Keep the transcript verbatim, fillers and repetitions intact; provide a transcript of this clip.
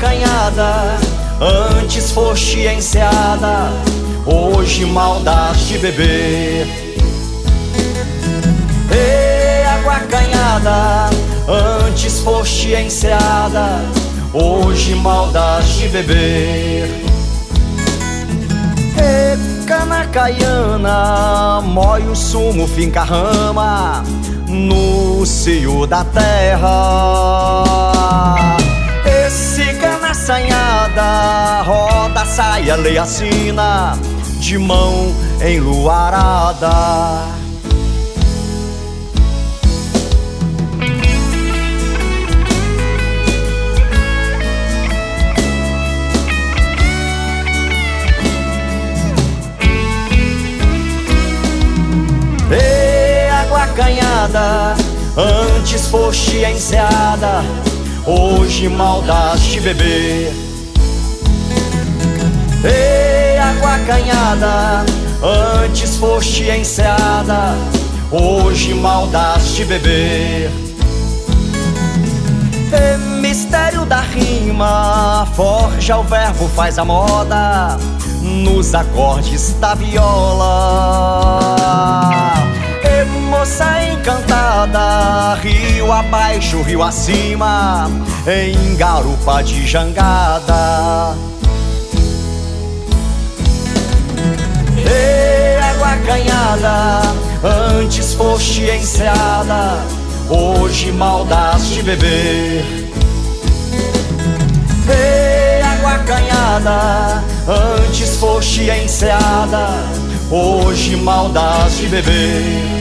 acanhada, antes foste enseada, hoje mal dás de beber. Ei, água acanhada, antes foste enseada, hoje mal dás de beber. Ei, cana caiana, mói o sumo, finca a rama no cio da terra. Esse cana assanhada, roda, saia, leia, assina, de mão enluarada. Ei, água acanhada, antes foste enseada, hoje mal dás de beber. Ei, água acanhada, antes foste enseada, hoje mal dás de beber. Ei, mistério da rima, forja o verbo, faz a moda nos acordes da viola. Ei, moça encantada, rio abaixo, rio acima, em garupa de jangada. Ei, água acanhada, antes foste enseada, hoje mal dás de beber. Ei, água acanhada, antes foste enseada, hoje mal dás de beber.